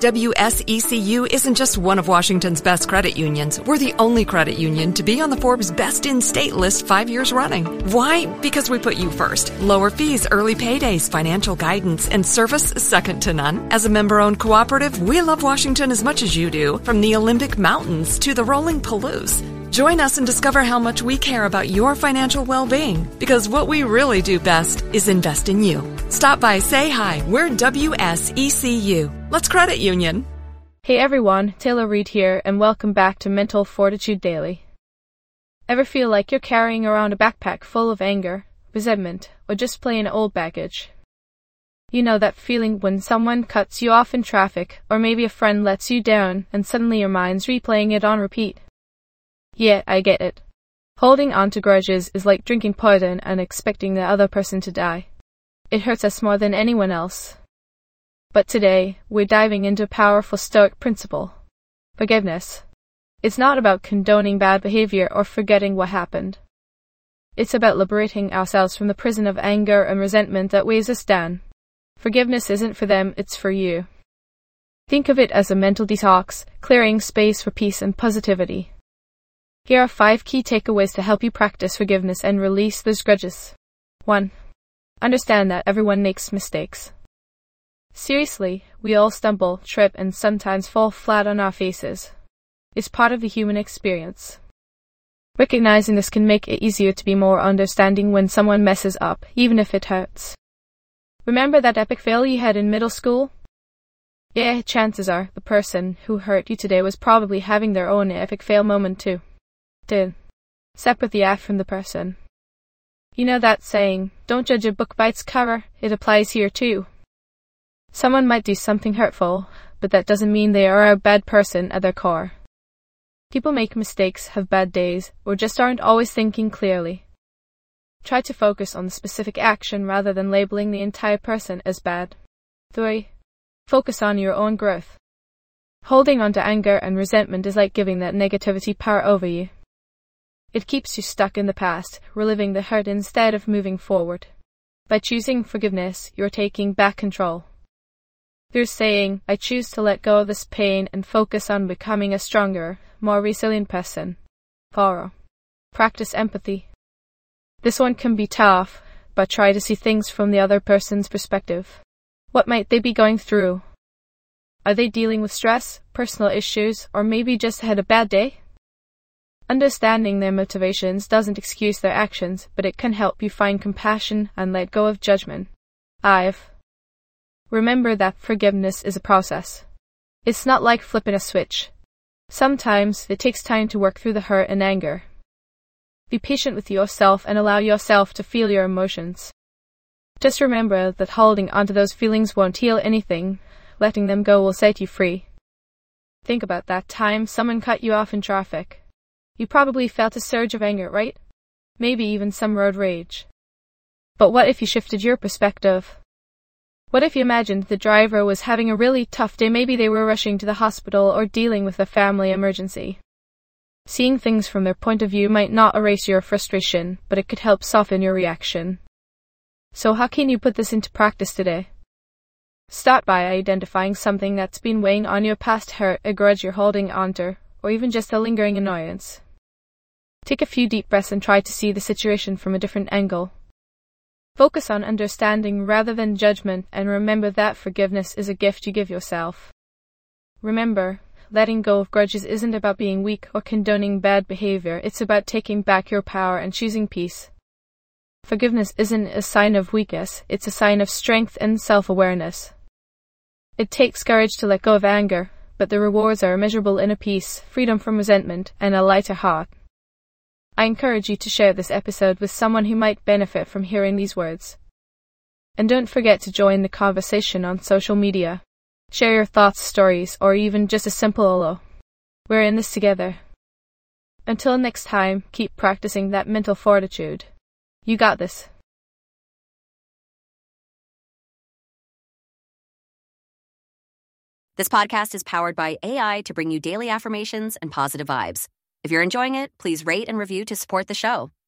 WSECU isn't just one of Washington's best credit unions. We're the only credit union to be on the Forbes Best in State list 5 years running. Why? Because we put you first. Lower fees, early paydays, financial guidance, and service second to none. As a member-owned cooperative, we love Washington as much as you do, from the Olympic Mountains to the rolling Palouse. Join us and discover how much we care about your financial well-being, because what we really do best is invest in you. Stop by, say hi. We're WSECU. Let's credit union. Hey everyone, Taylor Reid here, and welcome back to Mental Fortitude Daily. Ever feel like you're carrying around a backpack full of anger, resentment, or just plain old baggage? You know that feeling when someone cuts you off in traffic, or maybe a friend lets you down, and suddenly your mind's replaying it on repeat? Yeah, I get it. Holding on to grudges is like drinking poison and expecting the other person to die. It hurts us more than anyone else. But today, we're diving into a powerful Stoic principle: forgiveness. It's not about condoning bad behavior or forgetting what happened. It's about liberating ourselves from the prison of anger and resentment that weighs us down. Forgiveness isn't for them, it's for you. Think of it as a mental detox, clearing space for peace and positivity. Here are 5 key takeaways to help you practice forgiveness and release those grudges. 1. Understand that everyone makes mistakes. Seriously, we all stumble, trip, and sometimes fall flat on our faces. It's part of the human experience. Recognizing this can make it easier to be more understanding when someone messes up, even if it hurts. Remember that epic fail you had in middle school? Yeah, chances are the person who hurt you today was probably having their own epic fail moment too. 2. Separate the act from the person. You know that saying, don't judge a book by its cover? It applies here too. Someone might do something hurtful, but that doesn't mean they are a bad person at their core. People make mistakes, have bad days, or just aren't always thinking clearly. Try to focus on the specific action rather than labeling the entire person as bad. 3. Focus on your own growth. Holding on to anger and resentment is like giving that negativity power over you. It keeps you stuck in the past, reliving the hurt instead of moving forward. By choosing forgiveness, you're taking back control. Through saying, I choose to let go of this pain and focus on becoming a stronger, more resilient person. 4. Practice empathy. This one can be tough, but try to see things from the other person's perspective. What might they be going through? Are they dealing with stress, personal issues, or maybe just had a bad day? Understanding their motivations doesn't excuse their actions, but it can help you find compassion and let go of judgment. 5. Remember that forgiveness is a process. It's not like flipping a switch. Sometimes it takes time to work through the hurt and anger. Be patient with yourself and allow yourself to feel your emotions. Just remember that holding onto those feelings won't heal anything. Letting them go will set you free. Think about that time someone cut you off in traffic. You probably felt a surge of anger, right? Maybe even some road rage. But what if you shifted your perspective? What if you imagined the driver was having a really tough day? Maybe they were rushing to the hospital or dealing with a family emergency. Seeing things from their point of view might not erase your frustration, but it could help soften your reaction. So how can you put this into practice today? Start by identifying something that's been weighing on your past hurt, a grudge you're holding onto, or even just a lingering annoyance. Take a few deep breaths and try to see the situation from a different angle. Focus on understanding rather than judgment, and remember that forgiveness is a gift you give yourself. Remember, letting go of grudges isn't about being weak or condoning bad behavior, it's about taking back your power and choosing peace. Forgiveness isn't a sign of weakness, it's a sign of strength and self-awareness. It takes courage to let go of anger, but the rewards are immeasurable: inner peace, freedom from resentment, and a lighter heart. I encourage you to share this episode with someone who might benefit from hearing these words. And don't forget to join the conversation on social media. Share your thoughts, stories, or even just a simple hello. We're in this together. Until next time, keep practicing that mental fortitude. You got this. This podcast is powered by AI to bring you daily affirmations and positive vibes. If you're enjoying it, please rate and review to support the show.